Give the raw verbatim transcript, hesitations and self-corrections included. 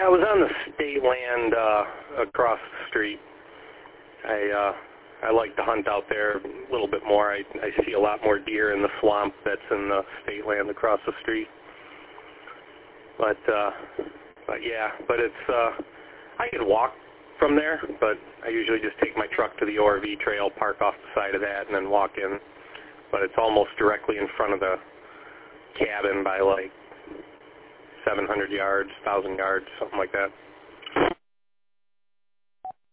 I was on the state land uh, across the street. I uh, I like to hunt out there a little bit more. I, I see a lot more deer in the swamp that's in the state land across the street. But uh, but yeah, but it's uh, I could walk from there, but I usually just take my truck to the O R V trail, park off the side of that, and then walk in. But it's almost directly in front of the cabin by like seven hundred yards, one thousand yards, something like that.